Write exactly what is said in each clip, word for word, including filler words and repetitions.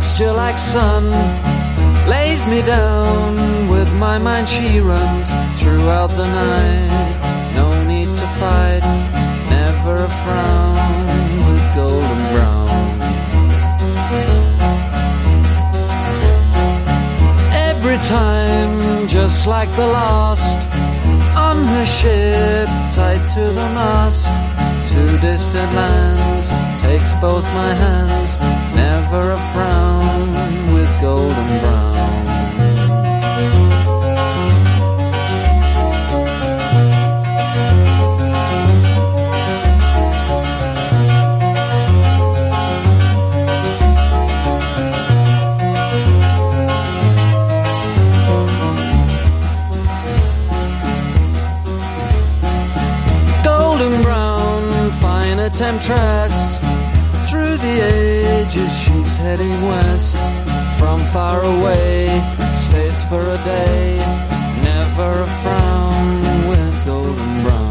texture like sun lays me down. With my mind she runs throughout the night. No need to fight, never a frown, with golden brown. Every time, just like the last, on her ship, tied to the mast, to distant lands, takes both my hands, never a frown, with golden brown. Temptress, through the ages she's heading west. From far away, stays for a day, never a frown, with golden brown.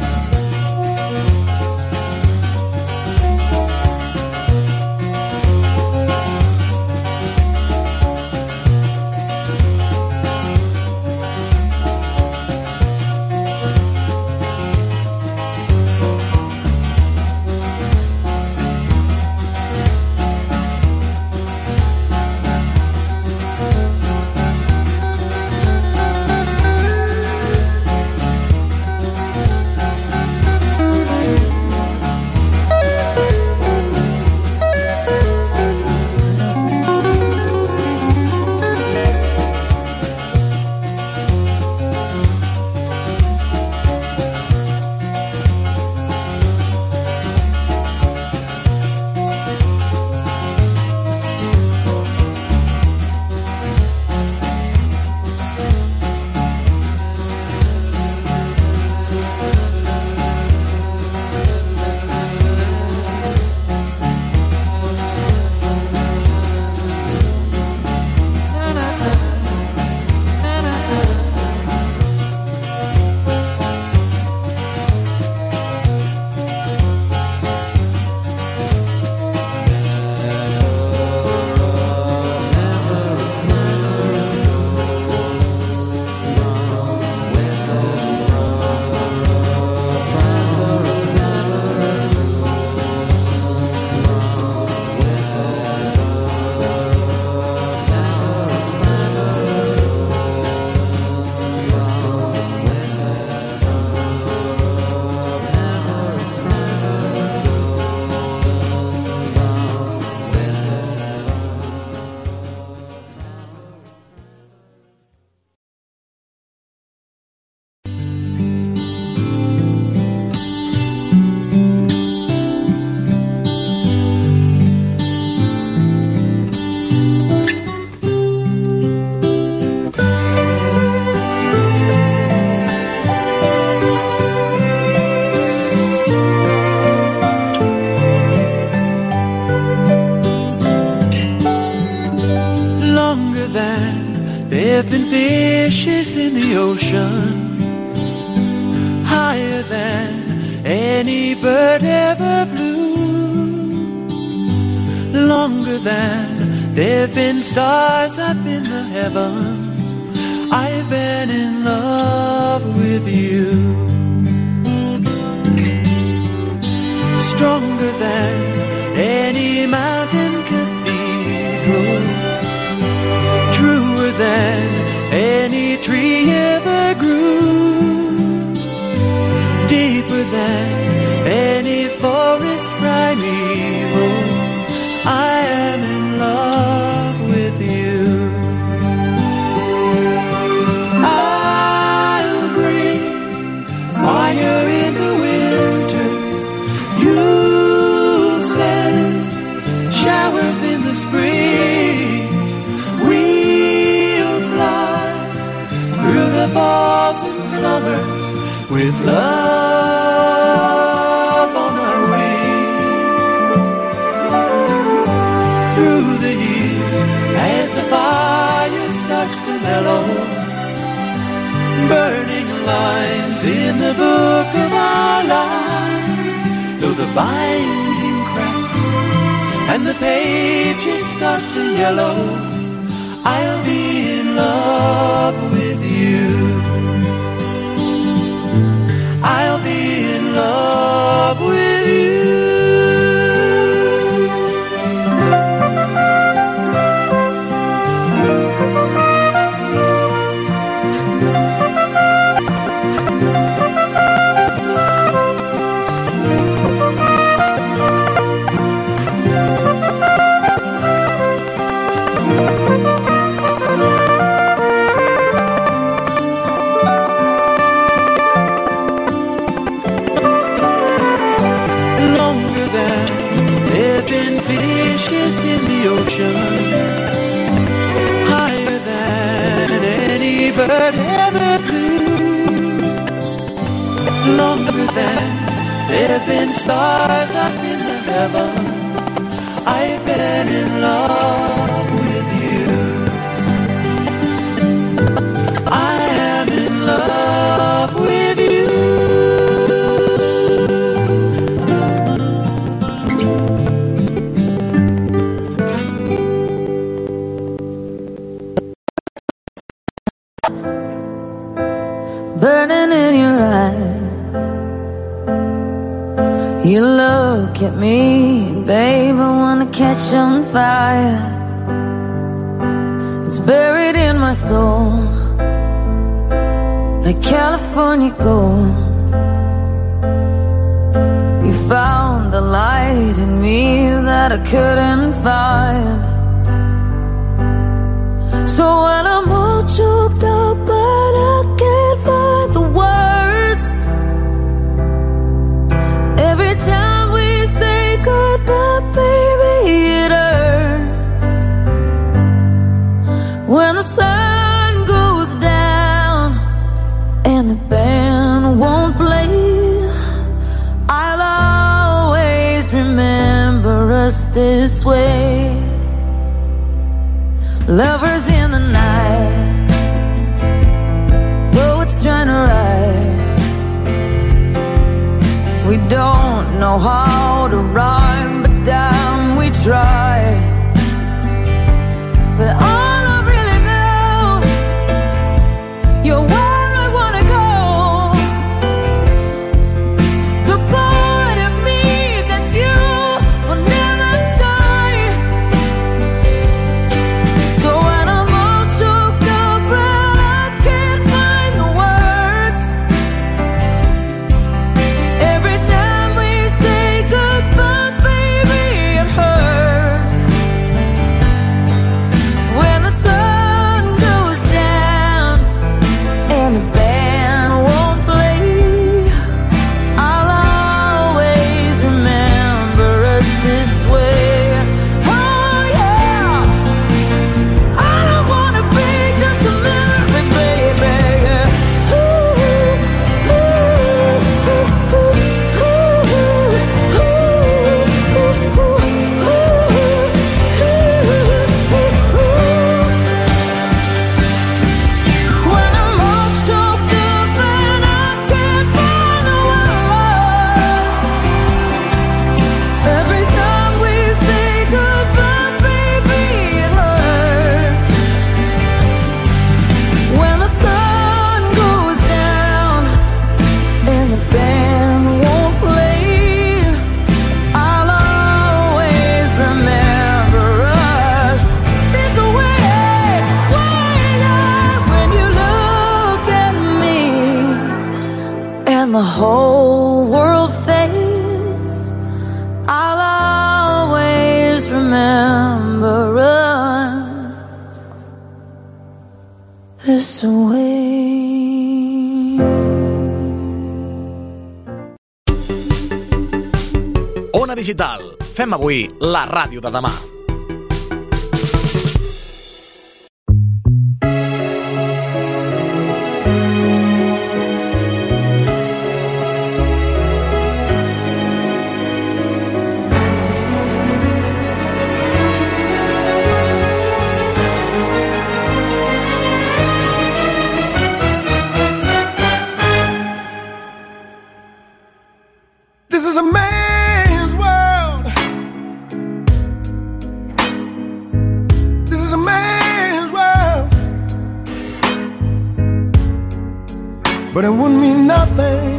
fishes in the ocean, higher than any bird ever flew, longer than there've been stars up in the heavens. I've been in love with you, stronger than any mountain cathedral, truer than any tree ever grew, deeper than any forest primeval. I am in love with you. I'll bring fire in the winters, you'll send showers in the springs. We'll fly through the falls and summers with love on our wings. Through the years, as the fire starts to mellow, burning lines in the book of our lives, though the binding cracks and the pages start to yellow, I'll be in love with you. I'll be in love with you. In the ocean, higher than any bird ever flew, longer than there've been stars up in the heavens, I've been in love with you. I am in love with you. Burning in your eyes, you look at me, babe, I wanna catch on fire. It's buried in my soul, like California gold. You found the light in me that I couldn't find. So when I'm all choked up but I can't find the words, every time we say goodbye, baby, it hurts. When the sun goes down and the band won't play, I'll always remember us this way. Lovers in the night, poets trying to write. We don't know how to rhyme, but damn, we try. But all I really know, you're where I wanna go. The part of me that's you will never die. So when I'm all choked up and I can't find the words, every time we say goodbye, baby, it hurts. When the sun goes down and the band won't play, I'll always remember us this way. Oh yeah, I don't wanna be just a memory, baby. Yeah. Ooh, ooh, ooh, ooh, ooh, ooh, ooh, ooh. When I'm all choked up and I can't find the words, every time we say goodbye, baby, it hurts. When the sun goes down and the band won't play, I'll always remember us this way. When you look at me and the whole world fades, I'll always remember us this way. Ona Digital. Fem avui la ràdio de demà. This is a man's world. but it wouldn't mean nothing,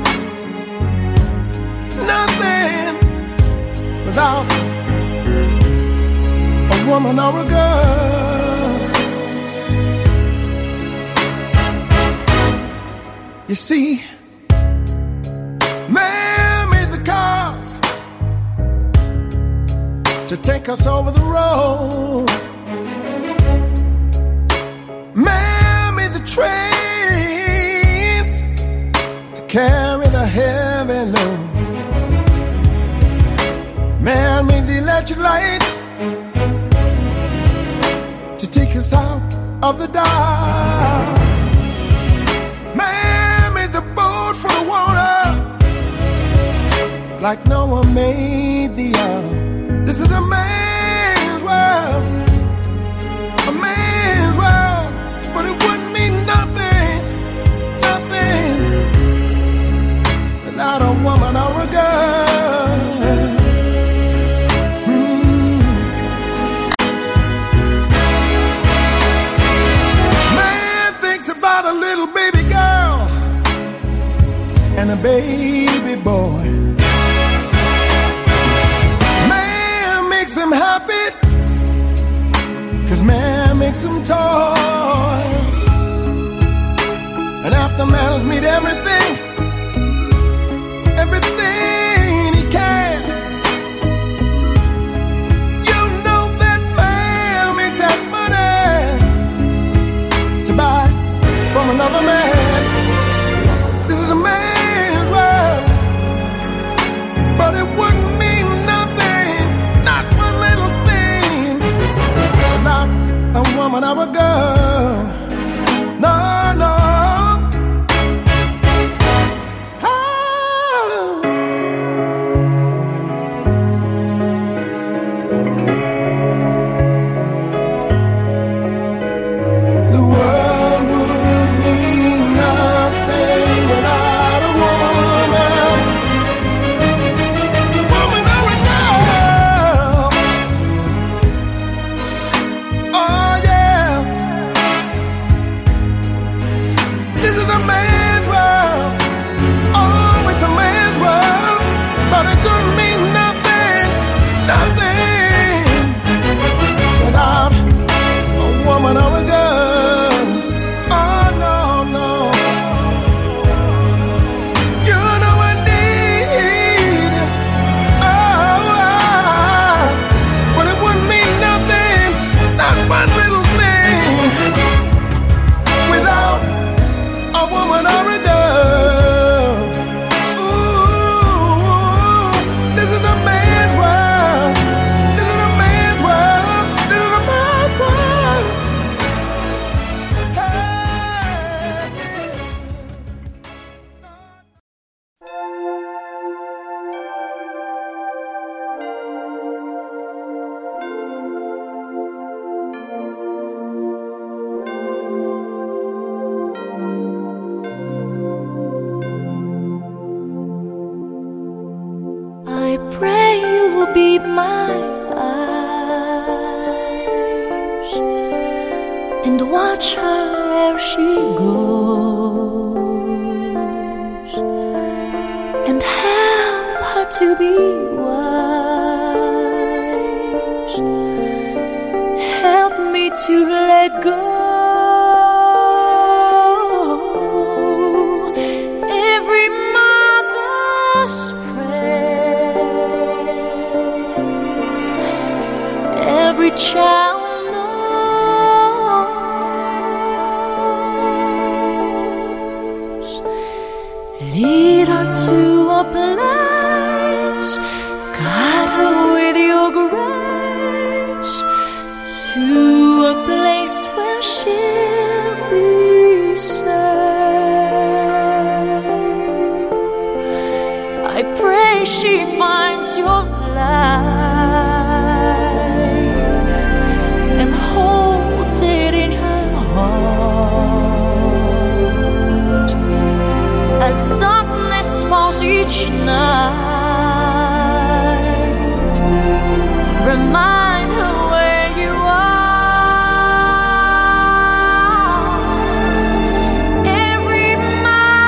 nothing without a woman or a girl. You see, man made the cars to take us over the road. Man made the trains to carry the heavy load. Man made the electric light to take us out of the dark. Man made the boat for the water like Noah made the ark. This is a man's world, a man's world, but it wouldn't mean nothing, nothing without a woman or a girl. Hmm. Man thinks about a little baby girl and a baby boy. Them happy, 'cause man makes them toys. And after man has made everything, everything he can, you know that man makes that money to buy from another man. This is a man's world, but it wouldn't mean nothing, not one little thing, without a woman or a girl. No, no. Oh. The world would mean nothing without a woman. Woman or a girl. Oh yeah. This is a man's world. Oh, it's a man's world, but it couldn't mean nothing, nothing without a woman or a girl. Oh no, no. You know I need you. Oh, ah. But it wouldn't mean nothing, not one little thing, without a woman or a girl. Ooh, this is a man's world. This is a man's world. This is a man's world. Hey, I pray you'll be my eyes and watch her where she goes and help her to be wise. Help me to let go. Every mother's every child knows. Lead her to a place, guide her with your grace, to a place where she'll be safe. I pray she finds your light and holds it in her heart as darkness falls each night. Remind her where you are. Every mile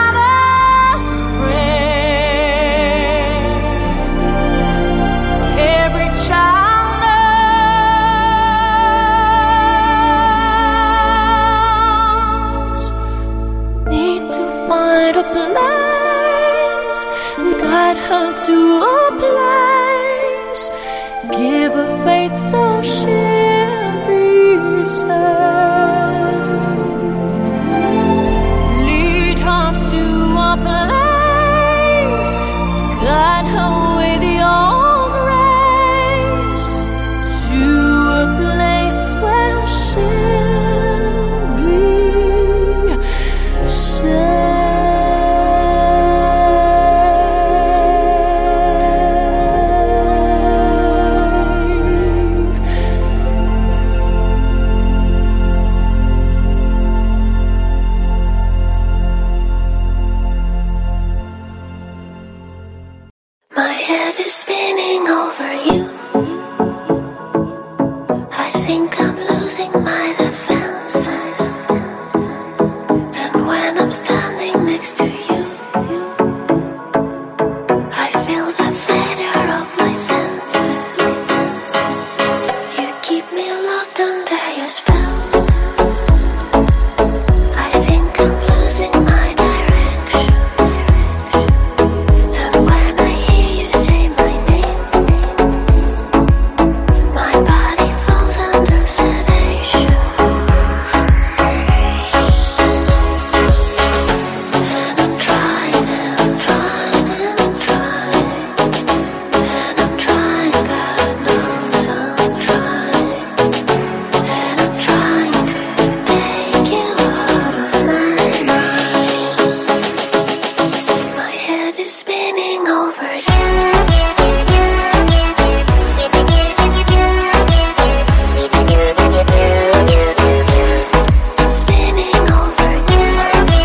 get her to a place, give her faith so she'll be safe. Lead her to a place, guide her with your grace to a place where she'll be safe. My head is spinning over you. I think I'm losing my defenses. And when I'm standing next to you, I feel the failure of my senses. You keep me locked under your spell. I think I'm losing my direction. And when I hear you say my name, my body falls under sedation. And I'm trying and trying and trying. And I'm trying, God knows I'm trying. And I'm trying to take you out of my mind. My head is spinning over you. Spinning over you.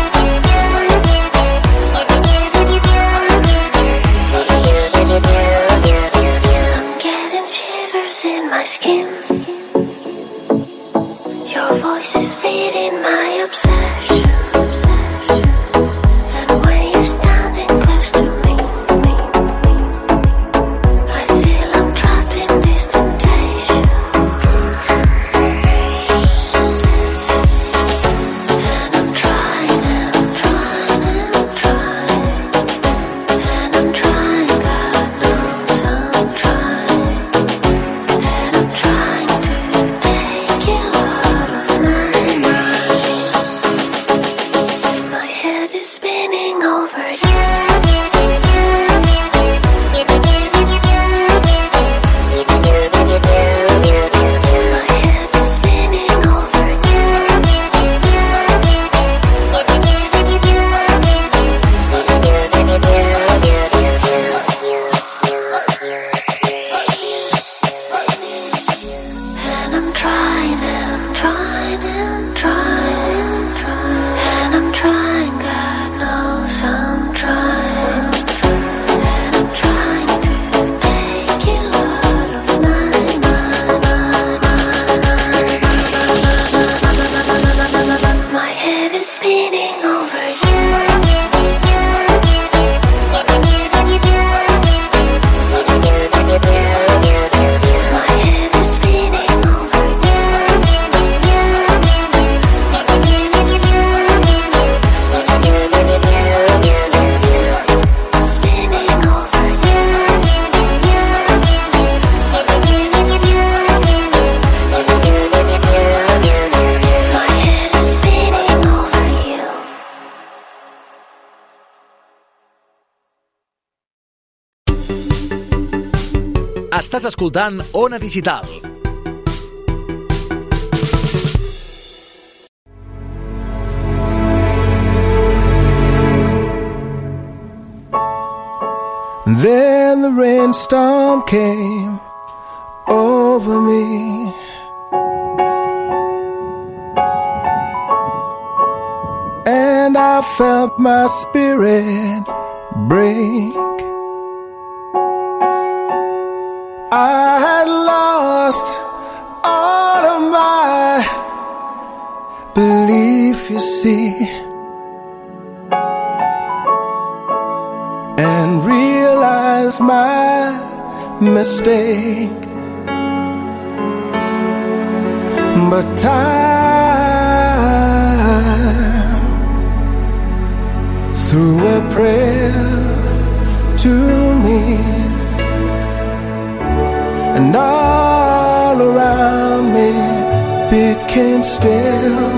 I'm getting shivers in my skin. Your voice is feeding my obsession. And when you're standing close to me, I feel I'm trapped in this temptation. And I'm trying and trying and trying. And I'm trying, God knows I'm trying. And I'm trying to take you out of my mind. My head is spinning over you. My head is spinning over And I'm trying and trying and trying. And I'm trying, God knows I'm trying. And I'm trying to take you out of my mind. My head is spinning over you. My head is spinning over Spinning over My head is spinning over you. Estàs escoltant Ona Digital. Then the rainstorm came over me. And I felt my spirit break. I had lost all of my belief, you see, and realized my mistake. But time, through a prayer, to me, and all around me became still.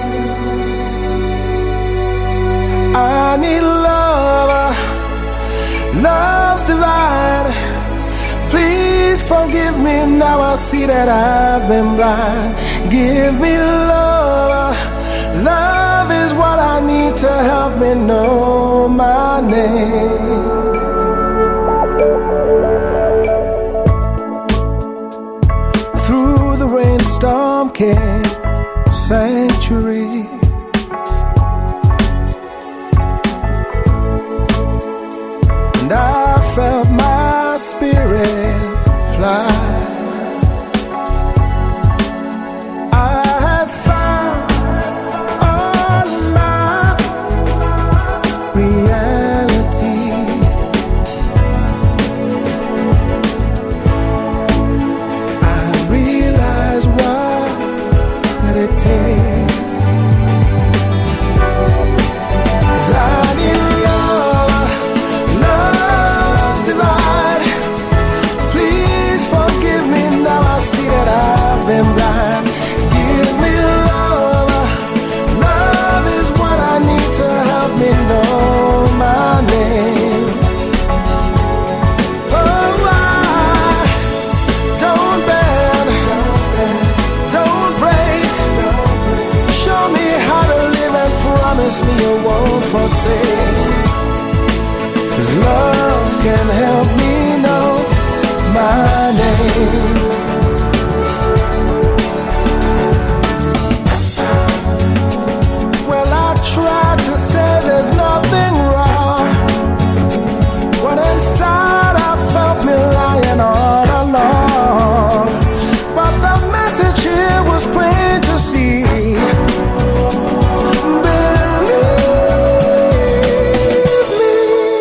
I need love, love's divine. Please forgive me, now I see that I've been blind. Give me love, love is what I need to help me know my name. Through the rainstorm came sanctuary. And I felt my spirit fly. I had found all my reality. I realized what it takes. 'Cause I need love, love's divine. Please forgive me, now I see that I've been blind. Give me love, love is what I need to help me know my name. Oh, I don't bend, don't break. Show me how to live and promise me you won't forsake. 'Cause love can help me know my name. Well, I tried to say there's nothing wrong, but inside I felt me lying all along. But the message here was plain to see. Believe me.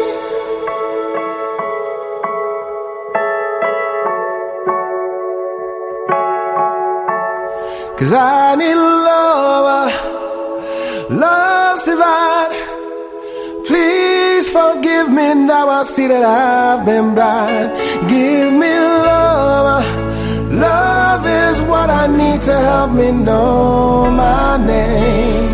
'Cause I need love, love's divine. Please forgive me, now I see that I've been blind. Give me love, love is what I need to help me know my name.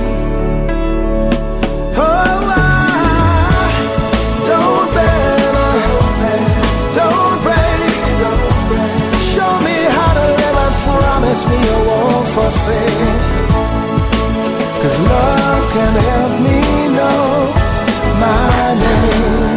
Oh, I don't bend, don't break. Show me how to live and promise me you won't forsake. 'Cause love can help me know my name.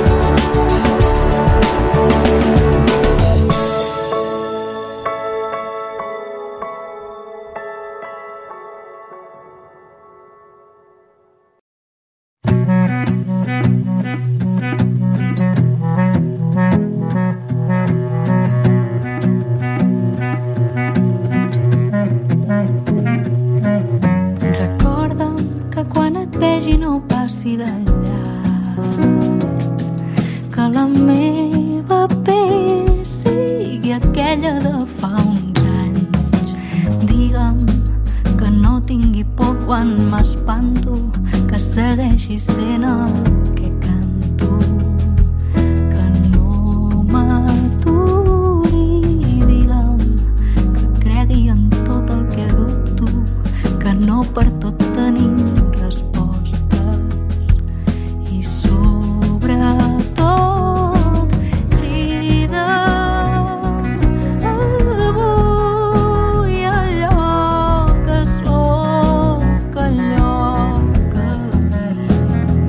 Recorda'm que quan et vegi no passi de llarg, que la meva pell sigui aquella de fa uns anys. Digue'm que no tingui por quan m'espanto, que segueixi sent el que canto, que no m'aturi. Digue'm que cregui en tot el que dubto, que no per tot tenim respostes. I sobretot crida'm avui allò que sóc, allò que dic.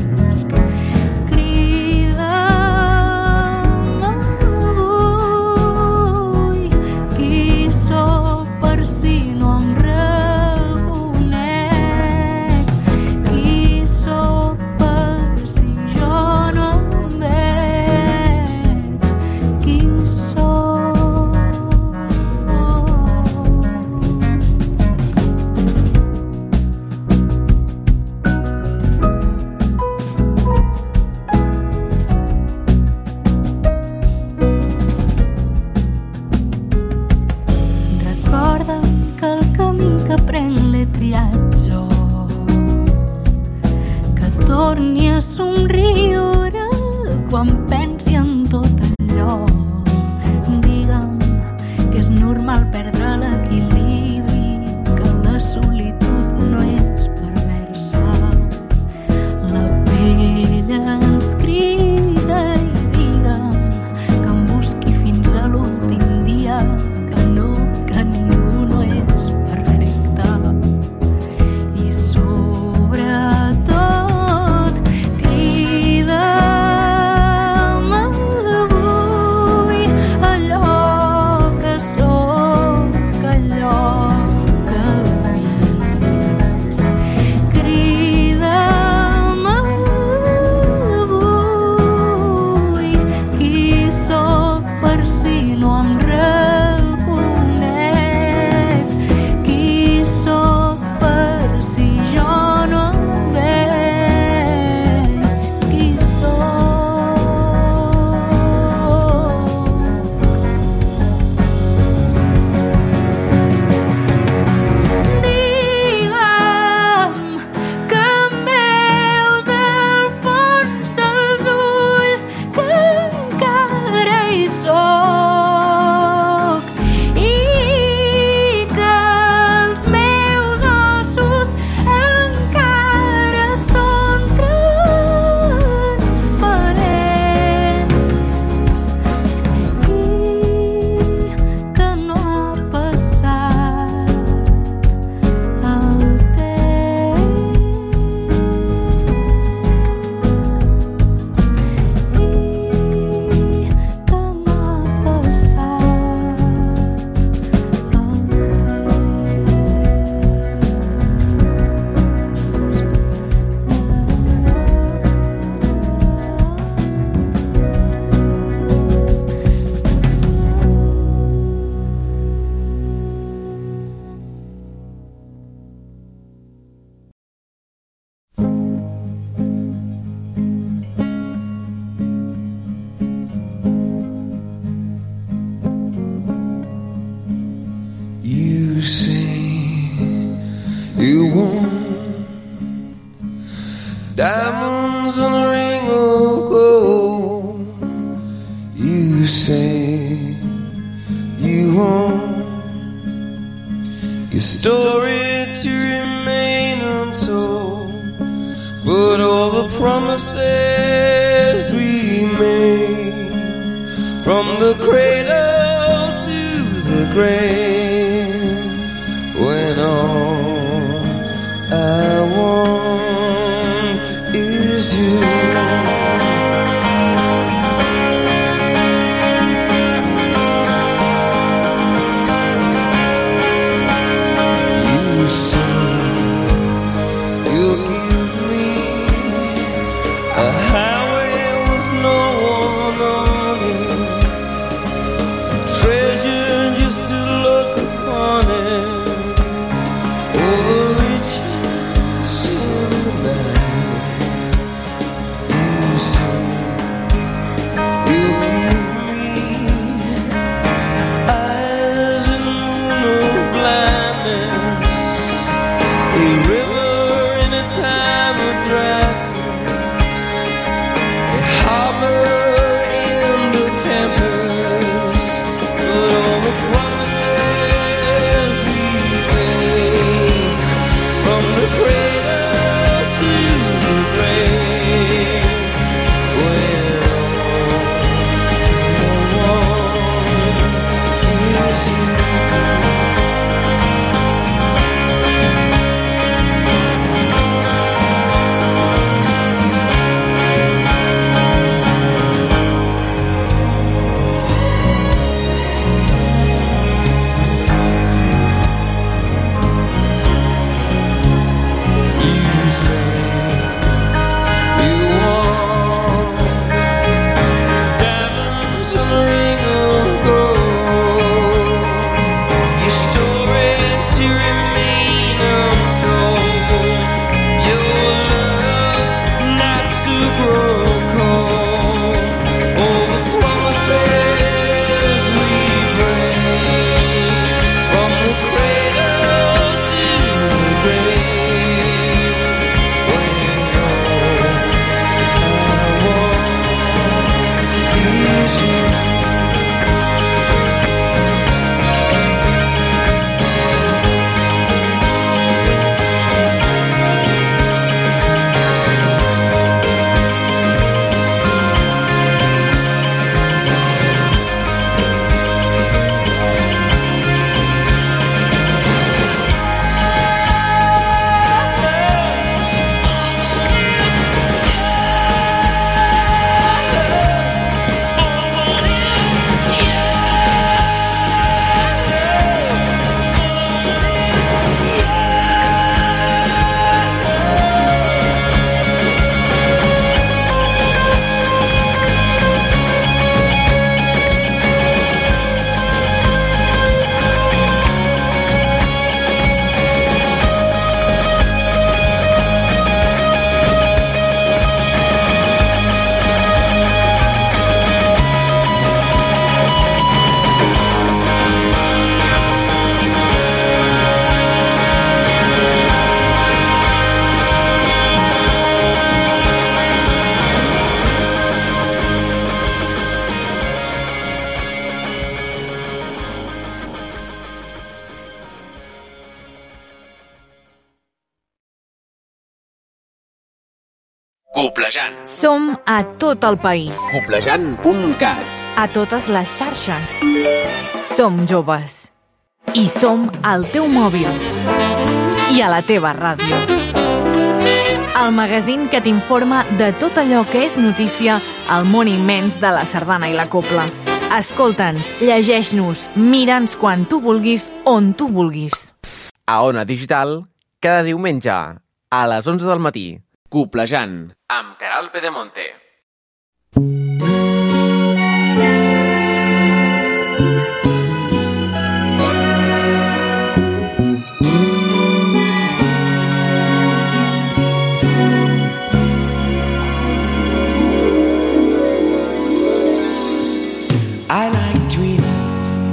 your story to remain untold, but all the promises we made, from the cradle to the grave, when all I want is you. Coplejant. Som a tot el país. Coplejant punt cat. A totes les xarxes. Som joves. I som al teu mòbil. I a la teva ràdio. El magazín que t'informa de tot allò que és notícia al món immens de la sardana i la copla. Escolta'ns, llegeix-nos, mira'ns quan tu vulguis, on tu vulguis. A Ona Digital, cada diumenge, a les onze del matí. Coplejant, amb Queralt Pedemonte. I like dreaming,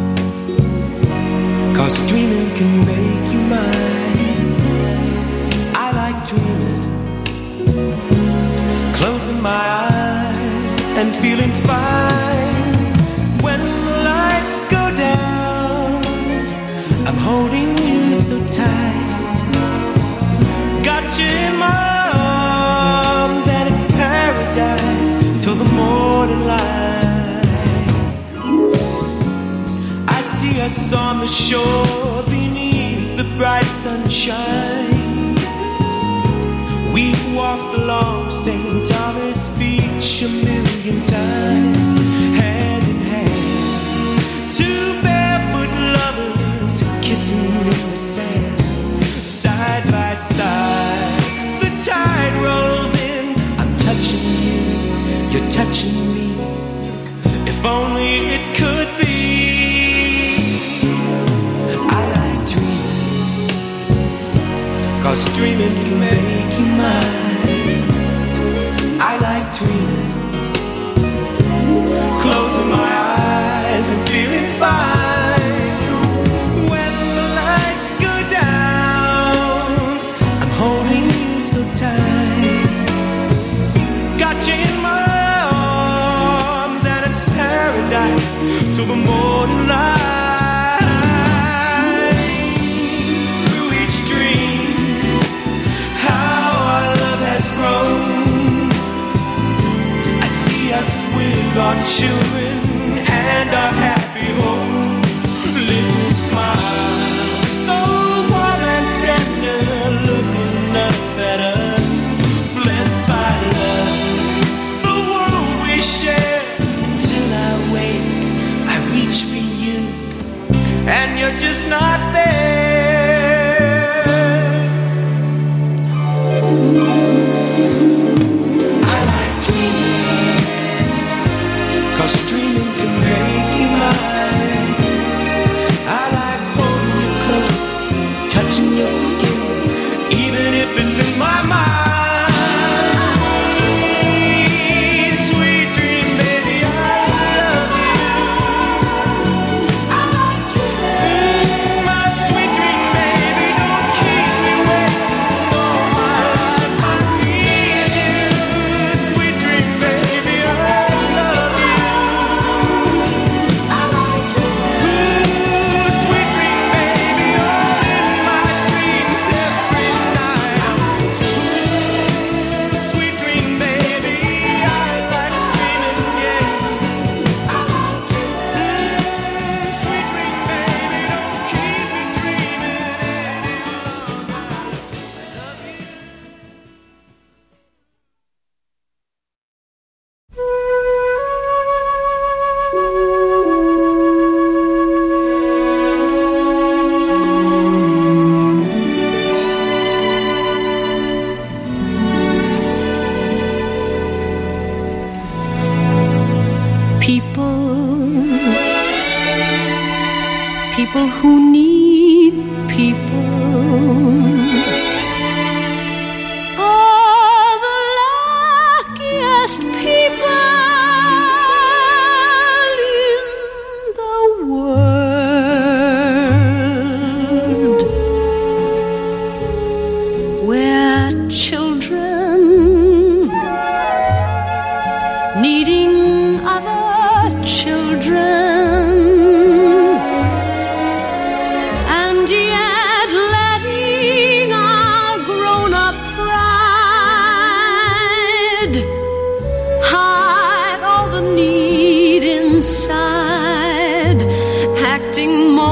'cause dreaming can make you mine. I like dreaming, closing my eyes and feeling fine. When the lights go down, I'm holding you so till the morning light. I see us on the shore beneath the bright sunshine. We've walked along Saint Thomas Beach a million times, hand in hand, two barefoot lovers kissing in the sand, side by side. The tide rolls in, I'm touching you, you're touching me. If only it could be. I like dreaming, 'cause dreaming can make you mine. I like dreaming, closing my eyes and feeling fine. When the lights go down, I'm holding you so tight. Got you in my arms and it's paradise till the morning light. Through each dream, how our love has grown. I see us with our children and our happy home. Little smile, so warm and tender, looking up at us, blessed by love, the world we share. Until I wake, I reach for you, and you're just not there. I like dreaming, 'cause dreaming can make you mine. I like holding you close, touching your skin, even if it's in my mind. Sweet dreams, baby, I love you. I like dreaming. My sweet dream, baby, don't keep me waiting all my life. I need you. Sweet dream, baby, I love you. I like dreaming. Sweet dream, baby, all in my dreams every night. Sweet dream, baby, I like dreaming, yeah. I like dreaming. Sweet dream, baby, don't keep me dreaming any longer. I love you. People, people who need people are the luckiest people in the world. Where children needing other children, and yet letting our grown-up pride hide all the need inside, acting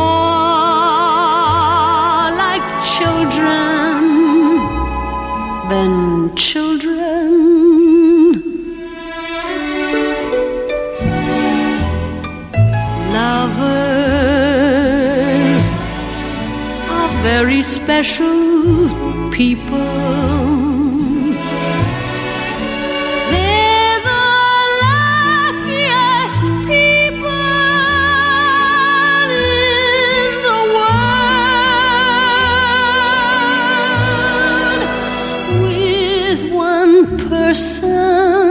more like children than children. Lovers are very special people. They're the luckiest people in the world. With one person,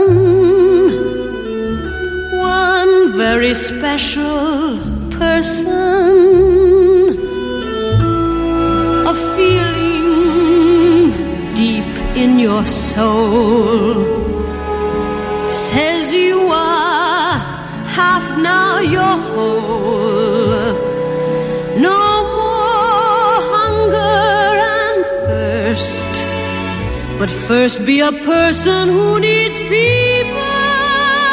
one very special person, a feeling deep in your soul says you are half now you're whole. No more hunger and thirst, but first be a person who needs people.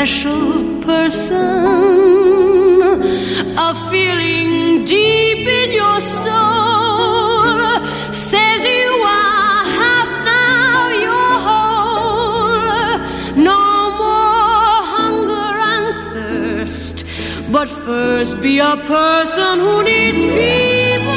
special person, a feeling deep in your soul says you are half now your whole. No more hunger and thirst, but first be a person who needs people.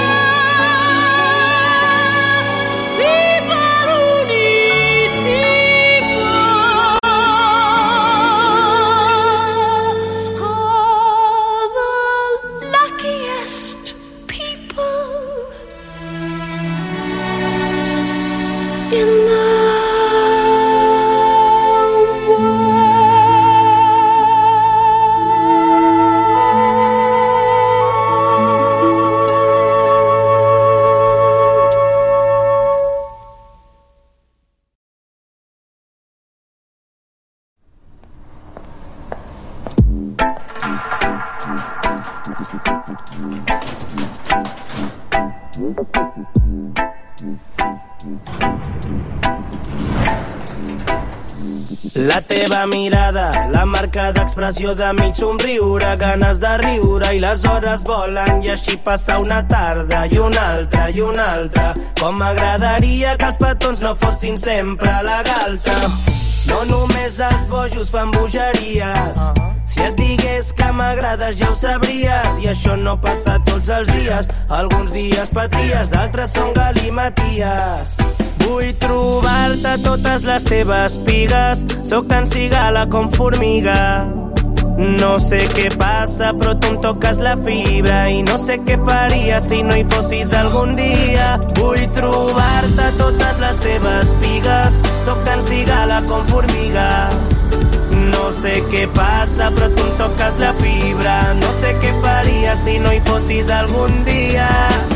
La teva mirada, la marca d'expressió de mig somriure, ganes de riure i les hores volen i així passa una tarda i una altra i una altra. Com m'agradaria que els petons no fossin sempre a la galta. No només els bojos fan bogeries. Si et digués que m'agrades ja ho sabries, i això no passa tots els dies. Alguns dies patries, d'altres són galimaties. Vull trobar-te totes les teves pigues, sóc tan cigala com formiga. No sé què passa, però tu em toques la fibra i no sé què faria si no hi fossis algun dia. Vull trobar-te totes les teves pigues, sóc tan cigala com formiga. No sé què passa, però tu em toques la fibra. No sé què faria si no hi fossis algun dia.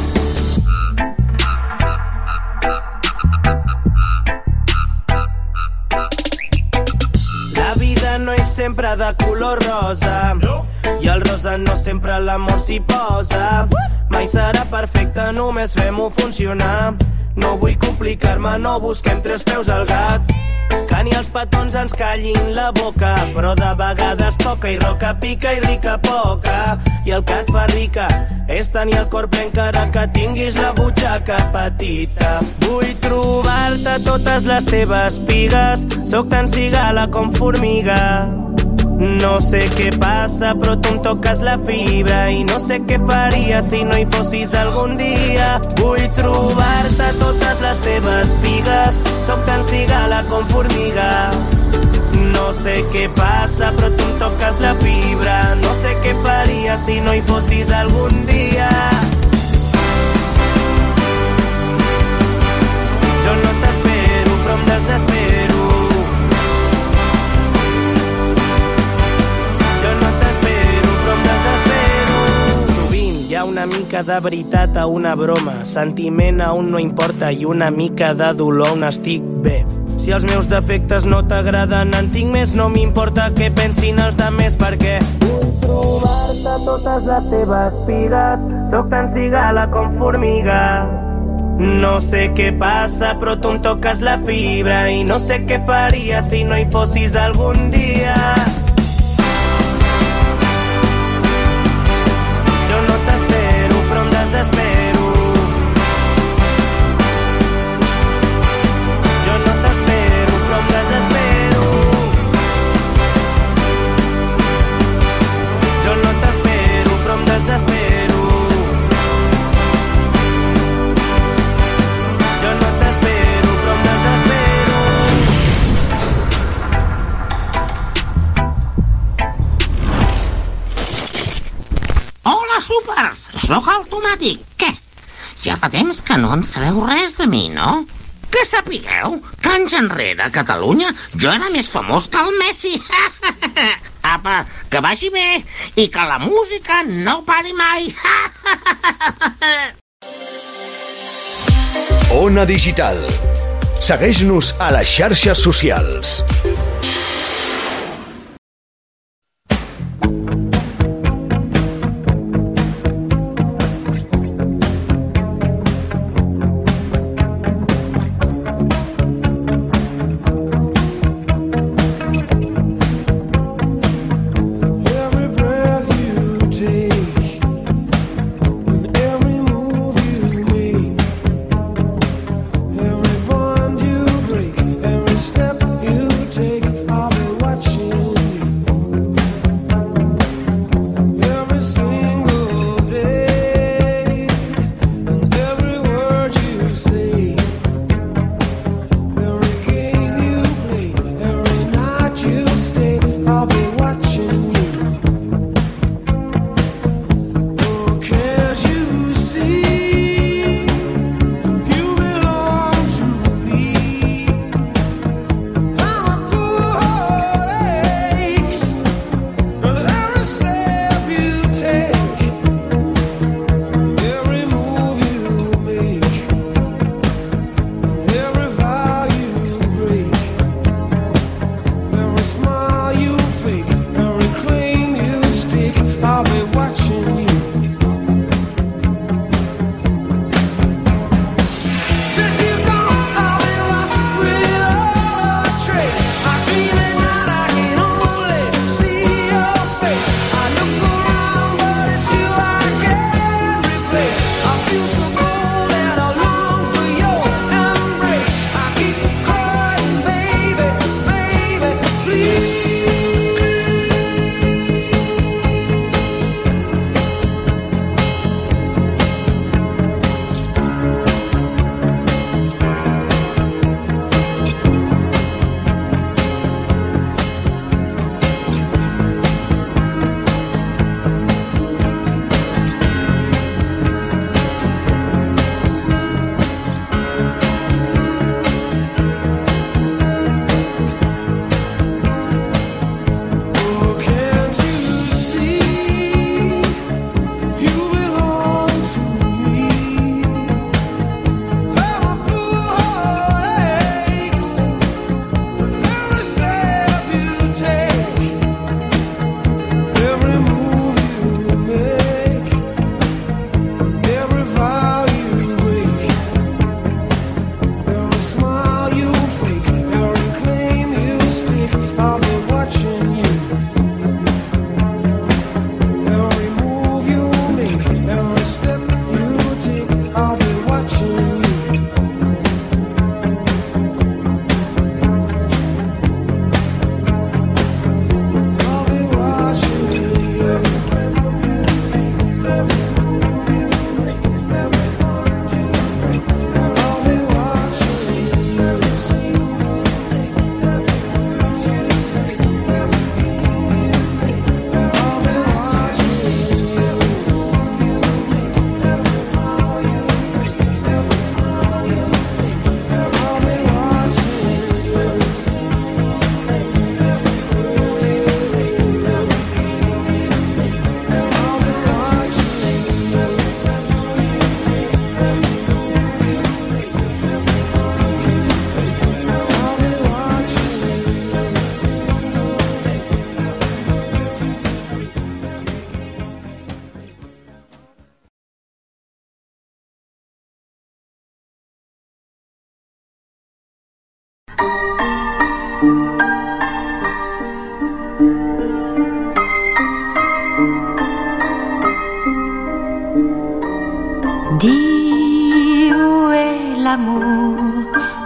La vida no és sempre de color rosa, i el rosa no sempre l'amor s'hi posa. Mai serà perfecte, només fem-ho funcionar. No vull complicar-me, no busquem tres peus al gat. Que ni els petons ens callin la boca, però de vegades toca i roca pica i rica poca. I el que et fa rica és tenir el cor ple encara que tinguis la butxaca petita. Vull trobar-te totes les teves pigues, sóc tan cigala com formiga. No sé què passa, però tu em toques la fibra i no sé què faria si no hi fossis algun dia. Vull trobar-te totes les teves pigues, sóc tan cigala com formiga. No sé què passa, però tu em toques la fibra. No sé què faria si no hi fossis algun dia. Jo no t'espero, però em desespero. Una mica de veritat a una broma, sentiment a un no importa i una mica de dolor on estic bé. Si els meus defectes no t'agraden, en tinc més, no m'importa què pensin els demés, perquè vull trobar-te totes les teves pigues, sóc tan cigala com formiga. No sé què passa, però tu em toques la fibra i no sé què faria si no hi fossis algun dia. Jo no t'espero, però em desespero. Jo no t'espero, però em desespero. Jo no t'espero, però em desespero. Jo no t'espero, però em desespero. Hola, súpers! Sóc automàtic. Què? Ja fa temps que no en sabeu res de mi, no? Que sapigueu que anys enrere a Catalunya jo era més famós que el Messi. Apa, que vagi bé i que la música no pari mai. Ona Digital. Segueix-nos a les xarxes socials.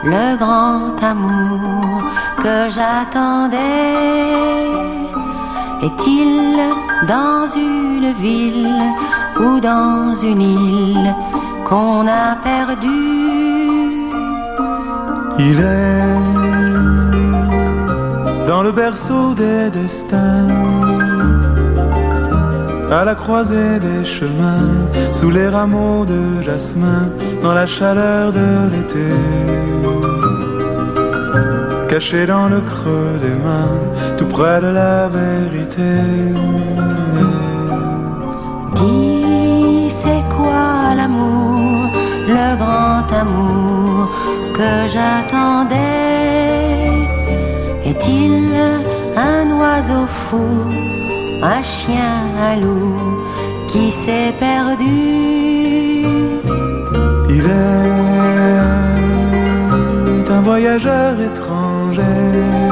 le grand amour que j'attendais. Est-il dans une ville ou dans une île qu'on a perdu? Il est dans le berceau des destins, à la croisée des chemins, sous les rameaux de jasmin, dans la chaleur de l'été, caché dans le creux des mains, tout près de la vérité. Dis, c'est quoi l'amour, le grand amour que j'attendais? Est-il un oiseau fou, un chien, un loup qui s'est perdu? Il est un voyageur étranger,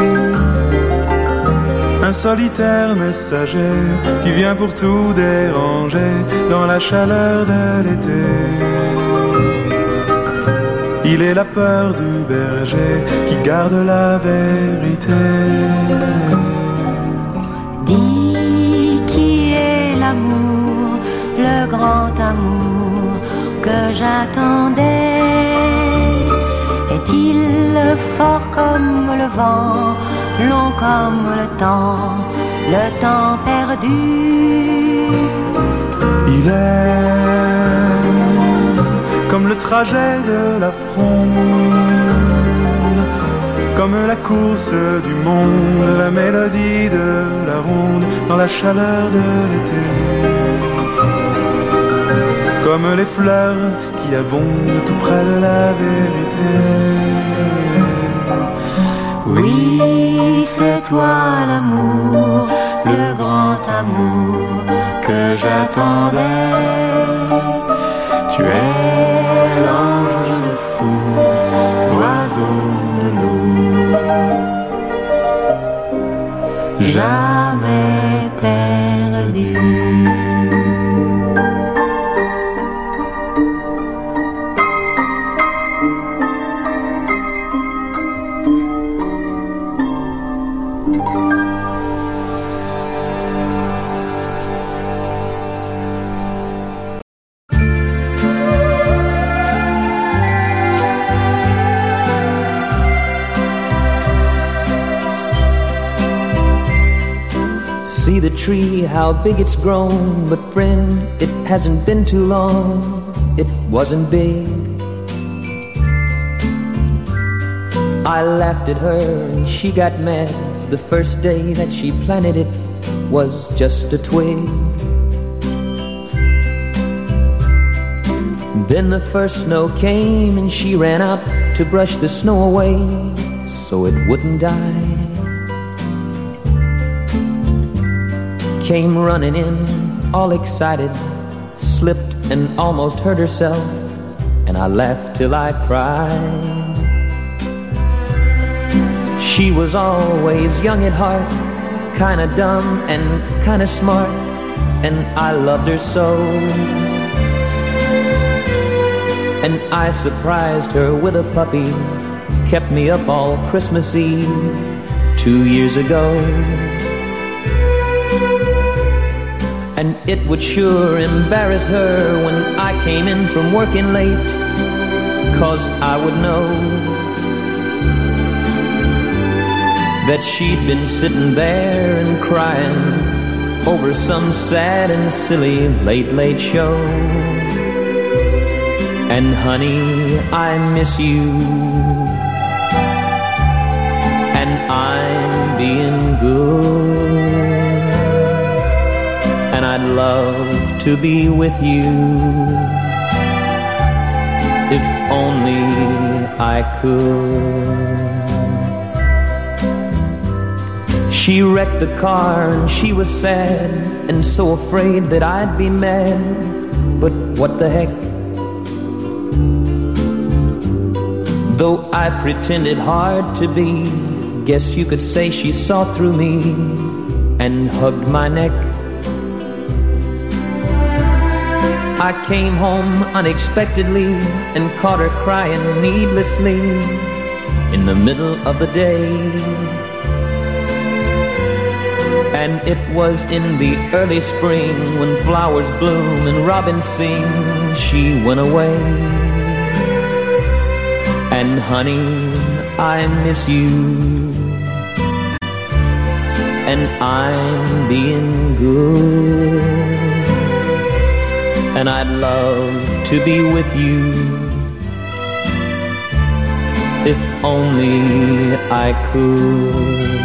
un solitaire messager qui vient pour tout déranger dans la chaleur de l'été. Il est la peur du berger qui garde la vérité. Dis, qui est l'amour, le grand amour que j'attendais? Est-il fort comme le vent, long comme le temps, le temps perdu? Il est comme le trajet de la fronde, comme la course du monde, la mélodie de la ronde dans la chaleur de l'été, comme les fleurs qui abondent tout près de la vérité. Oui, c'est toi l'amour, le grand amour que j'attendais. Tu es l'ange, le fou, l'oiseau, le loup, jamais perdu. See the tree, how big it's grown, but friend, it hasn't been too long, it wasn't big. I laughed at her and she got mad. The first day that she planted it was just a twig. Then the first snow came and she ran out to brush the snow away so it wouldn't die. Came running in, all excited, slipped and almost hurt herself, and I laughed till I cried. She was always young at heart, kinda dumb and kinda smart, and I loved her so. And I surprised her with a puppy, kept me up all Christmas Eve two years ago. And it would sure embarrass her when I came in from working late, 'cause I would know that she'd been sitting there and crying over some sad and silly late, late show. And honey, I miss you, and I'm being good, and I'd love to be with you, if only I could. She wrecked the car and she was sad and so afraid that I'd be mad, but what the heck? Though I pretended hard to be, guess you could say she saw through me and hugged my neck. I came home unexpectedly and caught her crying needlessly, in the middle of the day. And it was in the early spring when flowers bloom and robins sing, she went away. And honey, I miss you, and I'm being good, and I'd love to be with you if only I could.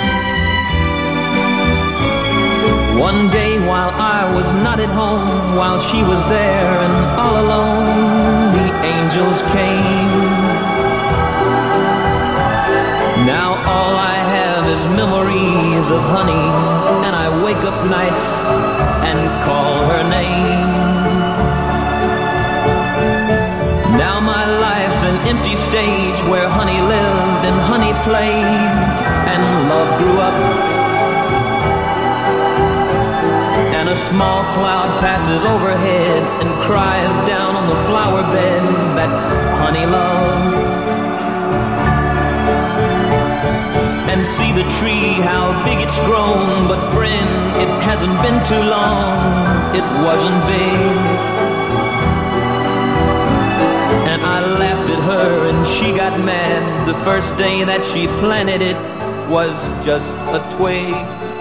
One day while I was not at home, while she was there and all alone, the angels came. Now all I have is memories of honey, and I wake up nights and call her name. Now my life's an empty stage where honey lived and honey played and love grew up. And a small cloud passes overhead and cries down on the flower bed that honey loved. And see the tree, how big it's grown, but friend, it hasn't been too long, it wasn't big. And I laughed at her and she got mad. The first day that she planted it was just a twig.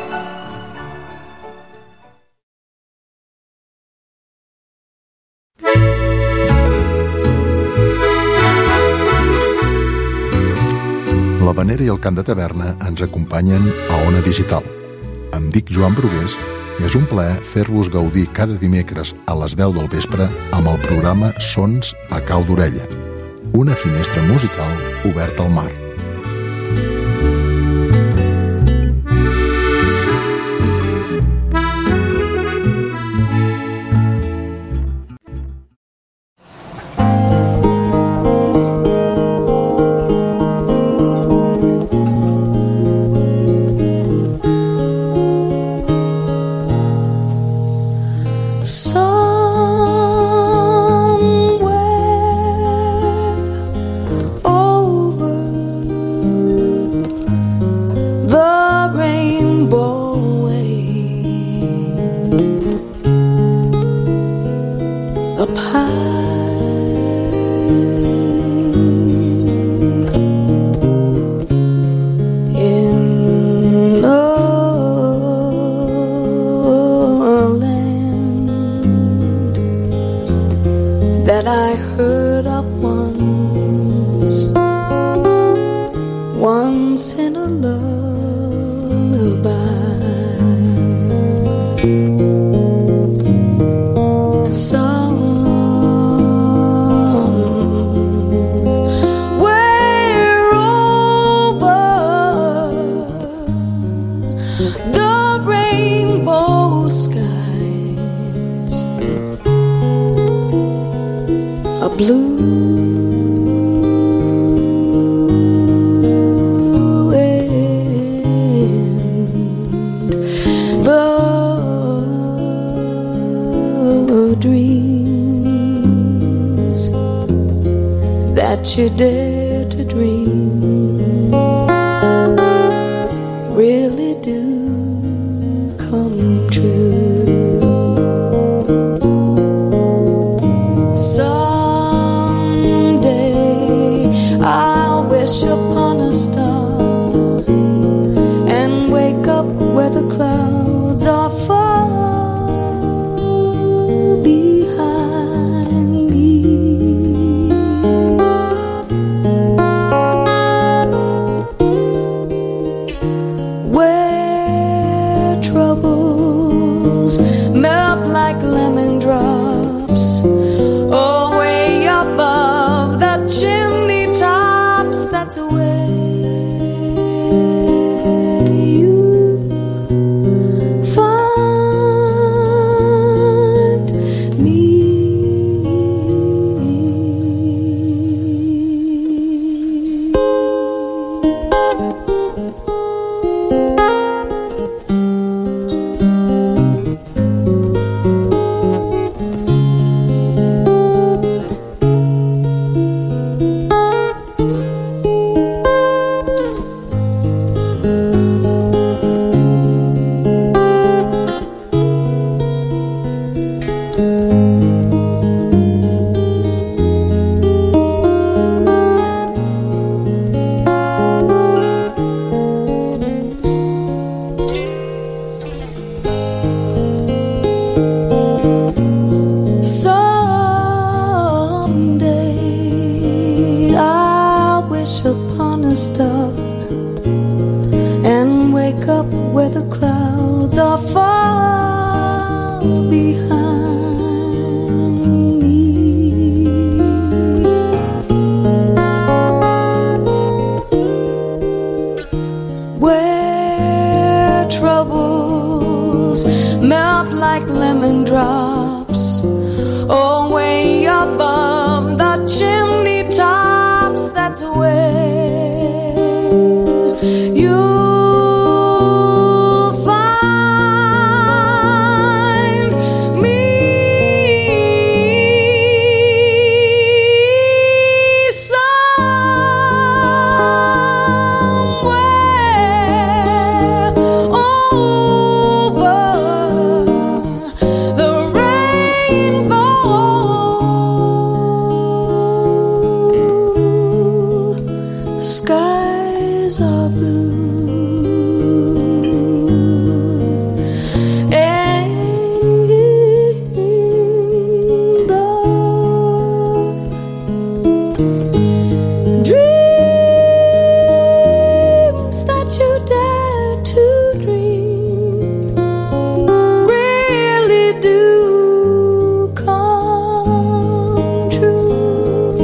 L'Havanera i el Cant de Taverna ens acompanyen a Ona Digital. Em dic Joan Brugués i és un plaer fer-vos gaudir cada dimecres a les deu del vespre amb el programa Sons a cau d'orella, una finestra musical oberta al mar. You dare to dream really do come true. Someday I'll wish upon a star and wake up where the clouds are far behind me. Melt like lemon drops, oh, way above the chimney tops. That's where you find me. like lemon drops. Oh, way above the chimney tops, that's where you'll find me. Somewhere over the rainbow, skies are blue. Dreams that you dare to dream really do come true.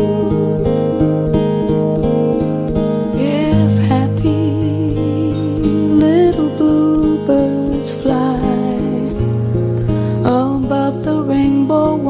If happy little bluebirds fly above the rainbow